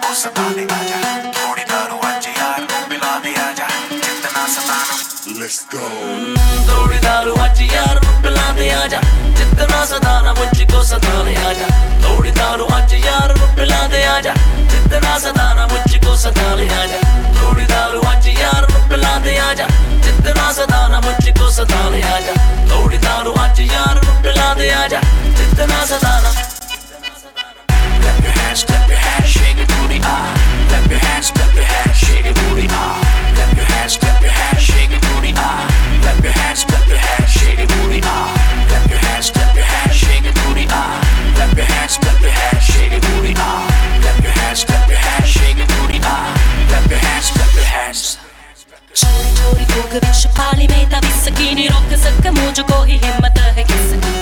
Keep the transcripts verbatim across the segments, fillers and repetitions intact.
मुझको सता दे आजा, थोड़ी दारू आज यार को पिला दे आजा, जितना सताना Let's go थोड़ी दारू आज यार को पिला दे आजा, जितना सताना मुझको सता दे आजा, थोड़ी दारू आज यार को पिला दे आजा, जितना सताना मुझको सता दे आजा, थोड़ी दारू आज यार को पिला दे आजा, जितना सताना मुझको सता दे आजा, थोड़ी दारू आज यार को पिला दे आजा, जितना सताना Clap your hands, clap your hands, shake it booty ah. Clap your hands, clap your hands, shake it booty ah. Clap your hands, clap your hands, shake it booty ah. Clap your hands, clap your hands, shake it booty ah. Clap your hands, clap your hands, shake it booty ah. Clap your hands, clap your hands, shake it booty ah. Clap your hands, clap your hands, shake it booty ah. Clap your hands, clap your hands. चोरी चोरी भोग विच पाली में ता whisky नहीं रोक सक मुझको ही हिम्मत है किसकी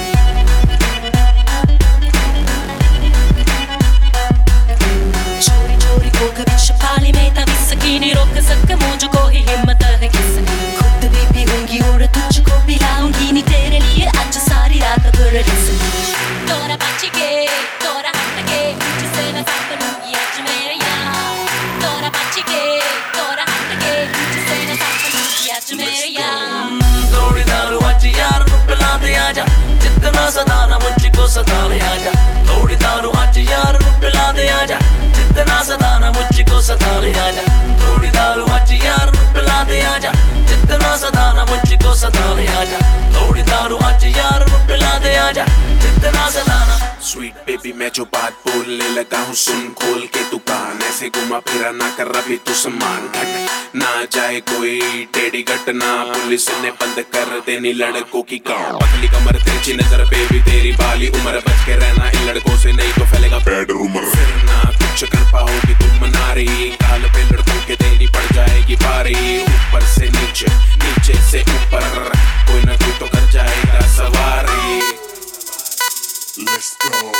चोरी चोरी भोग विच पाली में ता विस्की नहीं रोक सक मुझको ही हिम्मत है किसकी खुद भी पीऊंगी और तुझको पिलाऊंगी नहीं तेरे लिए आज सारी रात कर रिसकी तोरा बच के तोरा हट के जिसे न साथ लूंगी आज मेरे यार तोरा बच के तोरा हट के जिसे न साथ लूंगी आज मेरे यार थोड़ी दारू आज यार को पिला दे आजा, जितना सताना मुझको सता दे आजा, थोड़ी दारू आज यार को पिला दे आजा, जितना सताना मुझको सता दे आजा, थोड़ी दारू आज यार को पिला दे आजा, जितना सताना मुझको सता दे आजा, थोड़ी दारू आज यार को पिला दे आजा, जितना सताना Sweet baby मैं जो बात बोलने लगा हूँ सुन खोल के तू कान, ऐसे घुमा फिरा ना कर अभी तू सम्मान घट ना जाए कोई टेढ़ी घटना, पुलिस ने बंद कर देनी लड़कों की गाँव, पतली कमर तिरछी नजर बेबी तेरी बाली उम्र, बच के रहना इन लड़कों से नहीं तो फैलेगा बैड रूमर, फिर ना कुछ कर पाओगी तुम नारी, गाल पे लड़कों के देनी पड़ जाएगी भारी, ऊपर से नीचे नीचे से ऊपर कोई ना कोई तो कर जाएगा सवारी Let's go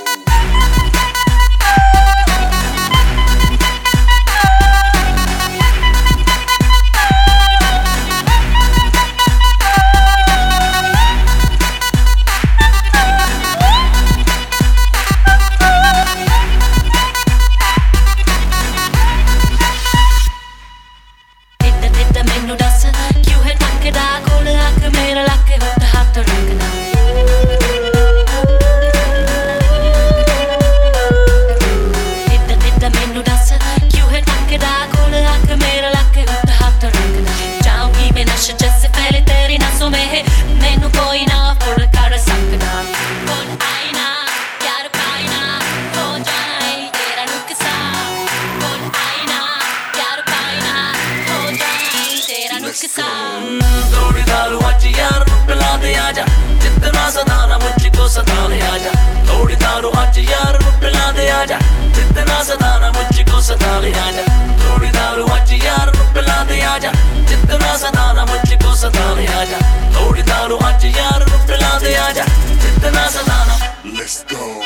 मैनू दस क्यों है टकदा कोल अख मेरा लक हुट हाथ रखदा इद्दा इद्दा मैनू दस क्यों है टकदा कोल अख मेरा लक हुट हाथ रखदा जाऊंगी मैं नशे जैसे पहले तेरी नसों में है मैनू कोई ना फुल कर सकदा कौन आए ना प्यार पाए ना हो जाए तेरा नुकसान कौन आए ना प्यार पाए ना हो जाए तेरा नुकसान थोड़ी दारू आज यार को पिला दे आजा, जितना सताना मुझको सता दे आजा, थोड़ी दारू आज यार को पिला दे आजा, जितना सताना मुझको सता दे आजा, थोड़ी दारू आज यार को पिला दे आजा, जितना सताना मुझको सता दे आजा, थोड़ी दारू आज यार को पिला दे आजा, जितना सताना Let's go